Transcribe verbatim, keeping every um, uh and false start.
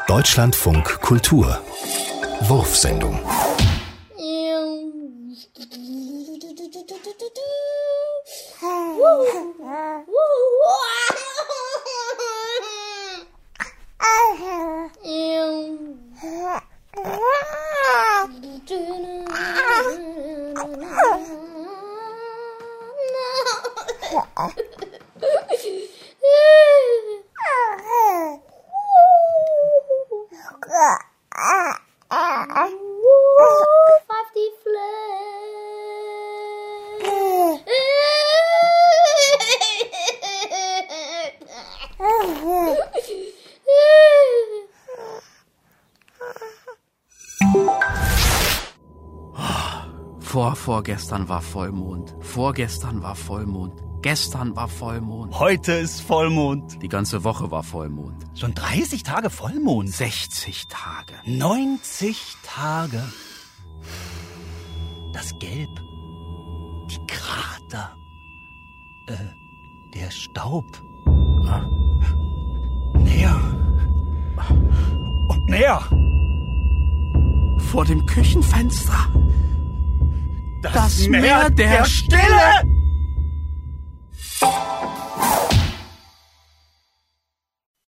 Deutschlandfunk Kultur Wurfsendung. Vor, vorgestern war Vollmond. Vorgestern war Vollmond. Gestern war Vollmond. Heute ist Vollmond. Die ganze Woche war Vollmond. Schon dreißig Tage Vollmond. sechzig Tage. neunzig Tage. Das Gelb. Die Krater. Äh, der Staub. Ah. Näher. Und näher. Vor dem Küchenfenster. Das, Das Meer Meer der der Stille.